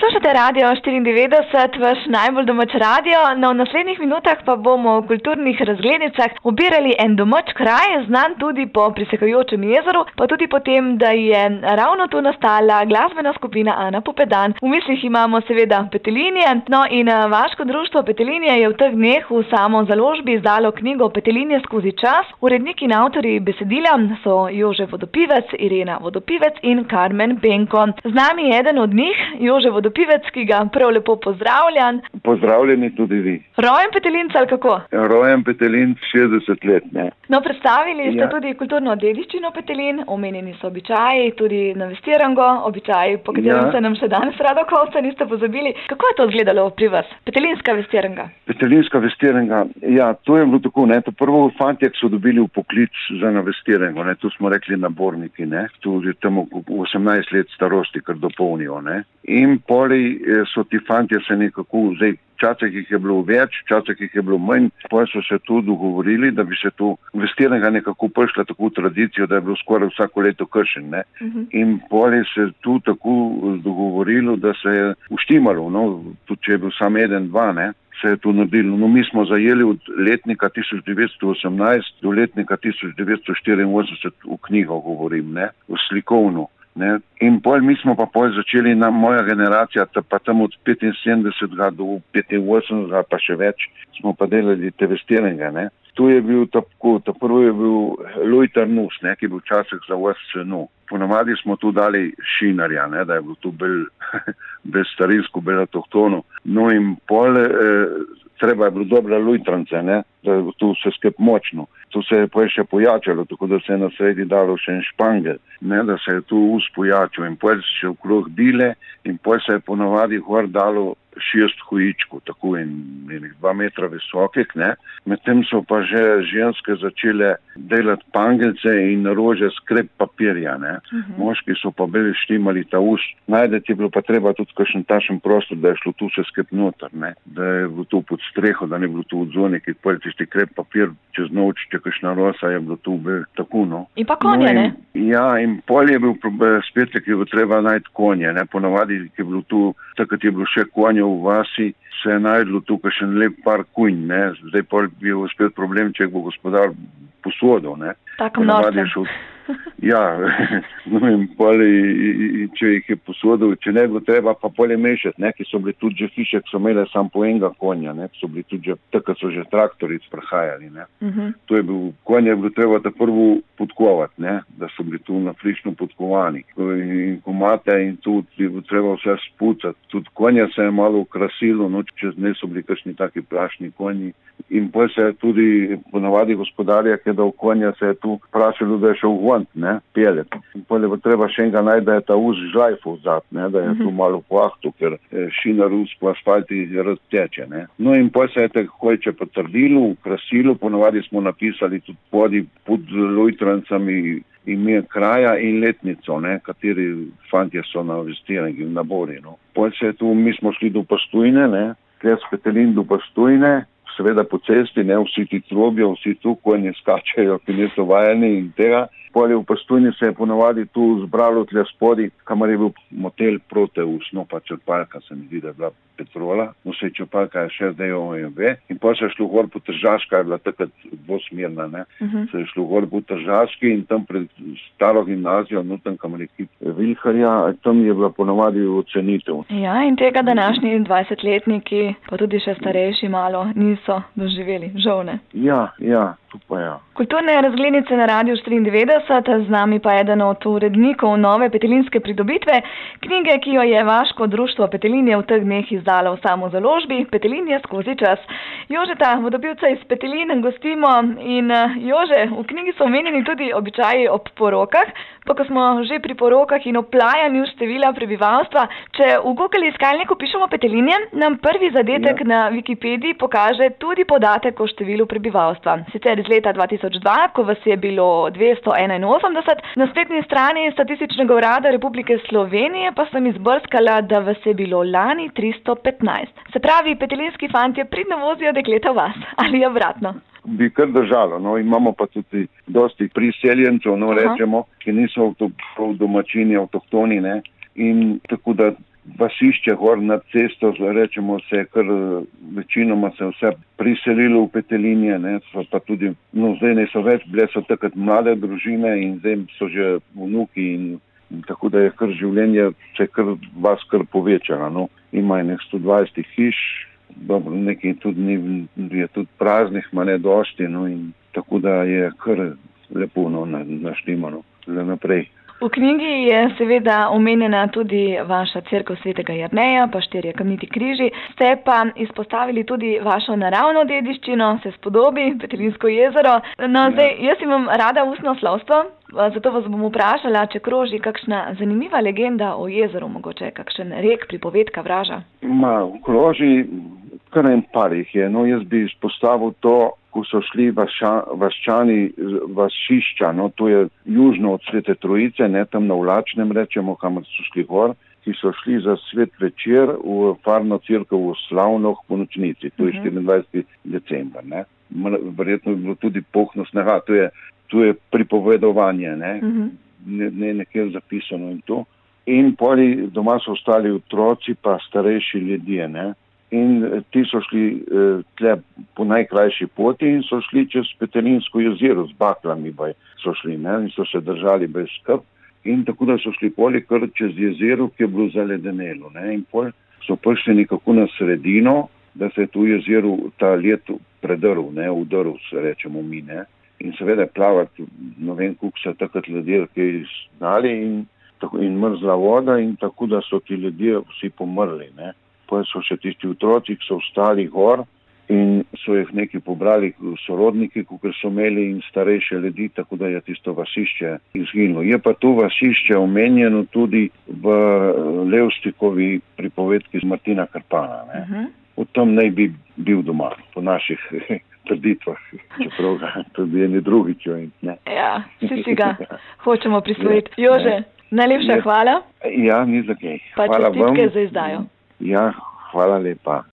Poslušate Radio 94, vaš najbolj domač radio. V naslednjih minutah pa bomo v kulturnih razglednicah obirali en domač kraj, znan tudi po prisekajočem jezeru, pa tudi po tem, da je ravno tu nastala glasbena skupina Ana Pupedan. V mislih imamo seveda Petelinje. In Vaško društvo Petelinje je v teh dneh v samozaložbi izdalo knjigo Petelinje skozi čas. Uredniki in avtorji besedila so Jože Vodopivec, Irena Vodopivec in Karmen Benko. Z nami je eden od njih, Jože Vodopivec, ki ga prav lepo pozdravljan. Pozdravljeni tudi vi. Rojen Petelinc ali kako? Rojen Petelinc, 60 let, ne. Predstavili ste tudi kulturno dediščino Petelin, omenjeni so običaji, tudi na Vestirango, običaji, po katerem se nam še danes rado kolca, niste pozabili. Kako je to izgledalo pri vas? Petelinska Vestiranga. Petelinska Vestiranga, ja, to je bilo tako, ne. To prvo fantje, ki so dobili v poklic za na Vestirango, ne. Tu smo rekli naborniki, ne. Tudi tam 18 let starosti, kar dopolnijo, ne. In poli so ti fantje se nekako, zdaj, včasih jih je bilo več, včasih jih je bilo manj, pa so se tu dogovorili, da bi se tu Vestiranga nekako prišla tako v tradicijo, da je bilo skoraj vsako leto kršen, ne. In poli se tu tako dogovorilo, da se je uštimalo, no, tudi če je bil sam 1-2, ne, se je tu naredilo. No, mi smo zajeli od letnika 1918 do letnika 1984 v knjigo govorim, ne, v slikovno. Ne. In mi smo pa začeli, moja generacija, pa tam od 75 do 85 pa še več, smo pa delali te Vestiranga, ne. Tu je bil tako, prvo je bil Lojtar Nus, ne, ki je bil včasih za vas ceno. Ponavadi smo tu dali Šinarja, ne, da je bilo tu bolj starinsko, bolj avtohtono. No in treba je bilo dobre lojtrance, ne, da je tu vse skup močno. Tu se je pa še pojačalo, tako da se je na sredi dalo še en špangel, ne, da se je tu uspojačil in potem še okrog bile in potem se je ponavadi gor dalo 6 hojičkov, tako in 2 metra visokih, ne. Medtem so pa že ženske začele delati pangelce in rože skrep papirja, ne. Moški so pa bili štimali ta us. Najdeti je bilo pa treba tudi kakšen tašen prostor, da je šlo tu vse skup noter, ne. Da je bilo tu pod streho, da ne bilo tu odzvoni, ki pol tisti krep papir čez noč, če kakšna rosa je bilo tu tako, no. In pa konje, ne? Ja, in pol je bil spet, ki je bilo treba najti konje, ne. Ponavadi, ki je bilo tu, takrat je bilo še konje v vasi, se je najdlo tu kakšen lep par kunj, ne. Zdaj pol bi bil spet problem, če bo gospodar posodil, ne. Tako norce. Ja, no in pol, če jih je posodil, če ne bo treba, pa pol je mešati, ne, ki so bili tudi že hiše, ki so imeli sam po enega konja, ne, ki so bili tudi že, tako so že traktori sprehajali, ne. To je bil, konje je bilo treba ta prvo podkovati, ne, da so bili tu na frišno podkovani. In komate in tu je bilo treba vse spucati. Tudi konja se je malo ukrasilo, no, čez dne so bili kakšni taki prašni konji. In pol se je tudi ponavadi gospodarja, ki je dal konja, se je tu prašilo, da je šel vont, ne, pelet. In pol je bilo treba še enega najti, da je ta us žlajfov zad, ne, da je tu malo pohtu, ker šinar us po asfalti razteče, ne. No in pol se je te hojče potrdilo, ukrasilo, ponavadi smo napisali tudi pod lojtrancami ime kraja in letnico, ne, kateri fantje so na Vestirangi v nabori, no. Pol se je tu, mi smo šli do Postojne, ne, kres Petelin do Postojne, seveda po cesti, ne, vsi ti trobijo, vsi tu konji skačejo, ki niso vajeni in tega. Pol je v Postojni se je ponavadi tu zbralo tle spodi, kamar je bil motel Proteus, no pa črpalka, se mi zdi, da je bila Petrola, no se je črpalka še zdaj OMV, in pol se je šlo gor po Tržaška, je bila takrat dvosmerna, ne, se je šlo gor po Tržaški in tam pred staro gimnazijo, no tam kamar je kip Vilharja, tam je bila ponavadi ocenitev. Ja, in tega današnji 20-letniki, pa tudi še starejši malo, niso doživeli, žal ne. Ja, tu pa ja. Kulturne razglednice na Radiu 94, z nami pa eden od urednikov nove petelinske pridobitve, knjige, ki jo je Vaško društvo Petelinje v teh dneh izdalo v samozaložbi, Petelinje skozi čas. Jožeta Vodopivca iz Petelin gostimo in Jože, v knjigi so omenjeni tudi običaji ob porokah, pa ko smo že pri porokah in oplajanju števila prebivalstva, če v Google iskalniku pišemo Petelinje, nam prvi zadetek na Wikipediji pokaže tudi podatek o številu prebivalstva. Sicer iz leta 2002, ko vas je bilo 281, na spletni strani Statističnega urada Republike Slovenije pa sem izbrskala, da vas je bilo lani 315. Se pravi, petelinski fantje pridno vozijo dekleta vas, ali je obratno? Bi kar držalo, no, imamo pa tudi dosti priseljencev, no, rečemo, ki niso domačini, avtohtoni, ne, in tako da vasišče gor nad cesto, rečemo se, kar večinoma se vse priselilo v Petelinje, ne, pa tudi, zdaj ne so več, bile so takrat mlade družine in zdaj so že vnuki in tako da je kar življenje se vas povečalo, no. Imajo nek 120 hiš, dobro, nekaj tudi je tudi praznih, ma ne dosti, no, in tako da je kar lepo, no, naštimano za naprej. V knjigi je seveda omenjena tudi vaša cerkev svetega Jerneja, pa 4 kamniti križi. Ste pa izpostavili tudi vašo naravno dediščino, se spodobi, Petelinsko jezero. No, zdaj, jaz imam rada ustno slovstvo, zato vas bom vprašala, če kroži kakšna zanimiva legenda o jezeru, mogoče kakšen rek, pripovedka, vraža. Kroži kar en par jih je. No, jaz bi izpostavil to, ko so šli vaščani vasišča, no, to je južno od Svete Trojice, ne, tam na Vlačnem rečemo, kamor so šli gor, ki so šli za svet večer v farno cerkev v Slavnoh po nočnici, to je 24. december, ne. Verjetno je bilo tudi pohno snega, to je pripovedovanje, ne, ne nekje zapisano in to. In poli doma so ostali otroci pa starejši ljudje, ne. In ti so šli tle po najkrajši poti in so šli čez Petelinsko jezero z baklami, so šli, ne, in so se držali brez skrb. In tako da so šli poli kar čez jezero, ki je bilo zaledenelo, ne, in pol so prišli nekako na sredino, da se je tu jezero ta led predrl, ne, udrl, se rečemo mi, ne. In seveda plavati, ne vem, koliko so takrat ljudje, ki znali in mrzla voda in tako da so ti ljudje vsi pomrli, ne. Pa so še tisti otroci, ki so ostali gor in so jih neki pobrali sorodniki, kakor so imeli in starejše ljudi, tako da je tisto vasišče izginilo. Je pa to vasišče omenjeno tudi v Levstikovi pripovedki z Martina Krpana, ne. Od tam naj bi bil doma, po naših trditvah, čeprav ga tudi eni drugičo in ne. Ja, vsi si ga hočemo prisvojiti. Jože, najlepša hvala. Ja, ni za kaj. Pa čestitke za izdajo. Ja, hvala lepa.